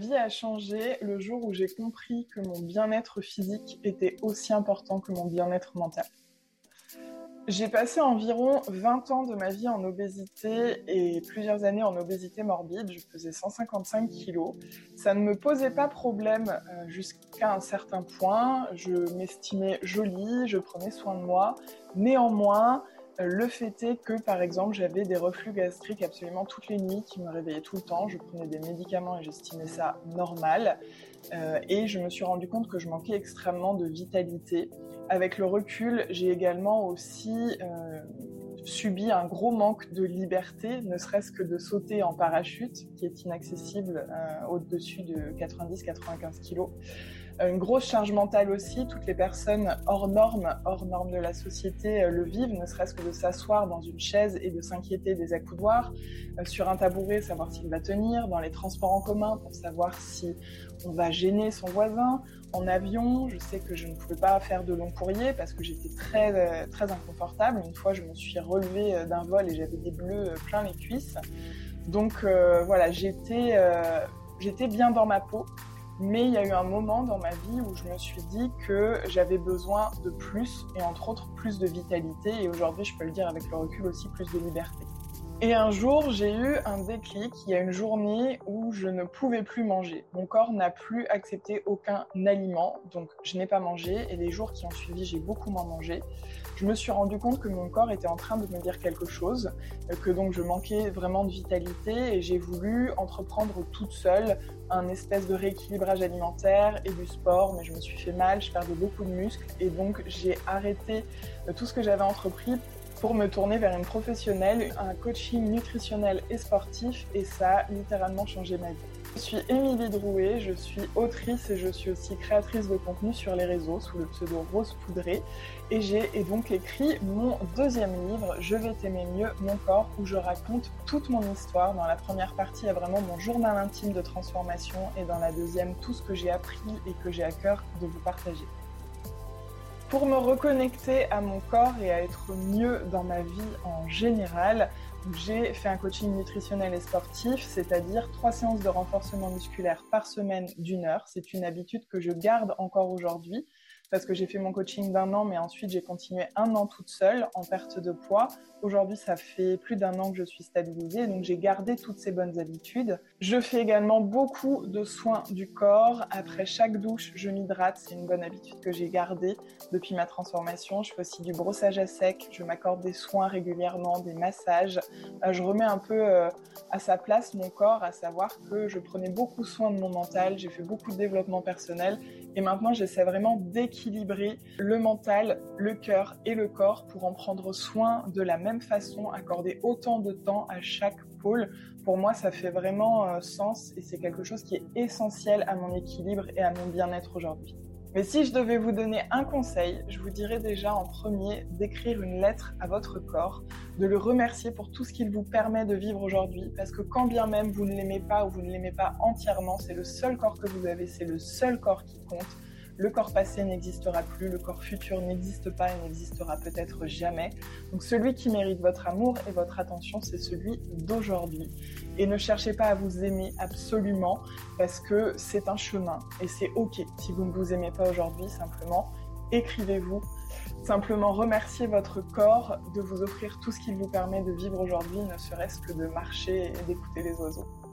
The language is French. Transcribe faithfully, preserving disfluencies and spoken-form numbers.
vie a changé le jour où j'ai compris que mon bien-être physique était aussi important que mon bien-être mental. J'ai passé environ vingt ans de ma vie en obésité et plusieurs années en obésité morbide. Je pesais cent cinquante-cinq kilos. Ça ne me posait pas problème euh, jusqu'à un certain point. Je m'estimais jolie, je prenais soin de moi. Néanmoins, euh, le fait est que, par exemple, j'avais des reflux gastriques absolument toutes les nuits qui me réveillaient tout le temps. Je prenais des médicaments et j'estimais ça normal. Euh, et je me suis rendu compte que je manquais extrêmement de vitalité. Avec le recul, j'ai également aussi euh, subi un gros manque de liberté, ne serait-ce que de sauter en parachute, qui est inaccessible euh, au-dessus de quatre-vingt-dix à quatre-vingt-quinze kilos. Euh, une grosse charge mentale aussi, toutes les personnes hors normes, hors normes de la société euh, le vivent, ne serait-ce que de s'asseoir dans une chaise et de s'inquiéter des accoudoirs, euh, sur un tabouret, savoir s'il va tenir, dans les transports en commun pour savoir si on va gêner son voisin. En avion, je sais que je ne pouvais pas faire de long courrier parce que j'étais très, très inconfortable. Une fois, je me suis relevée d'un vol et j'avais des bleus plein les cuisses. Donc euh, voilà, j'étais, euh, j'étais bien dans ma peau. Mais il y a eu un moment dans ma vie où je me suis dit que j'avais besoin de plus, et entre autres plus de vitalité. Et aujourd'hui, je peux le dire avec le recul aussi, plus de liberté. Et un jour, j'ai eu un déclic. Il y a une journée où je ne pouvais plus manger. Mon corps n'a plus accepté aucun aliment, donc je n'ai pas mangé. Et les jours qui ont suivi, j'ai beaucoup moins mangé. Je me suis rendu compte que mon corps était en train de me dire quelque chose, que donc je manquais vraiment de vitalité, et j'ai voulu entreprendre toute seule un espèce de rééquilibrage alimentaire et du sport, mais je me suis fait mal, je perdais beaucoup de muscles, et donc j'ai arrêté tout ce que j'avais entrepris pour me tourner vers une professionnelle, un coaching nutritionnel et sportif, et ça a littéralement changé ma vie. Je suis Émilie Drouet, je suis autrice et je suis aussi créatrice de contenu sur les réseaux sous le pseudo Rose Poudrée, et j'ai et donc écrit mon deuxième livre, Je vais t'aimer mieux, mon corps, où je raconte toute mon histoire. Dans la première partie, il y a vraiment mon journal intime de transformation, et dans la deuxième, tout ce que j'ai appris et que j'ai à cœur de vous partager. Pour me reconnecter à mon corps et à être mieux dans ma vie en général, j'ai fait un coaching nutritionnel et sportif, c'est-à-dire trois séances de renforcement musculaire par semaine d'une heure. C'est une habitude que je garde encore aujourd'hui parce que j'ai fait mon coaching d'un an, mais ensuite j'ai continué un an toute seule en perte de poids. Aujourd'hui, ça fait plus d'un an que je suis stabilisée, donc j'ai gardé toutes ces bonnes habitudes. Je fais également beaucoup de soins du corps. Après chaque douche, je m'hydrate. C'est une bonne habitude que j'ai gardée depuis ma transformation. Je fais aussi du brossage à sec. Je m'accorde des soins régulièrement, des massages. Je remets un peu euh, à sa place mon corps, à savoir que je prenais beaucoup soin de mon mental. J'ai fait beaucoup de développement personnel. Et maintenant, j'essaie vraiment d'équilibrer le mental, le cœur et le corps pour en prendre soin de la même façon, accorder autant de temps à chaque pôle. Pour moi, ça fait vraiment euh, sens et c'est quelque chose qui est essentiel à mon équilibre et à mon bien-être aujourd'hui. Mais si je devais vous donner un conseil, je vous dirais déjà en premier d'écrire une lettre à votre corps, de le remercier pour tout ce qu'il vous permet de vivre aujourd'hui, parce que quand bien même vous ne l'aimez pas ou vous ne l'aimez pas entièrement, c'est le seul corps que vous avez, c'est le seul corps qui compte. Le corps passé n'existera plus, le corps futur n'existe pas et n'existera peut-être jamais. Donc celui qui mérite votre amour et votre attention, c'est celui d'aujourd'hui. Et ne cherchez pas à vous aimer absolument, parce que c'est un chemin et c'est ok. Si vous ne vous aimez pas aujourd'hui, simplement écrivez-vous. Simplement remerciez votre corps de vous offrir tout ce qu'il vous permet de vivre aujourd'hui, ne serait-ce que de marcher et d'écouter les oiseaux.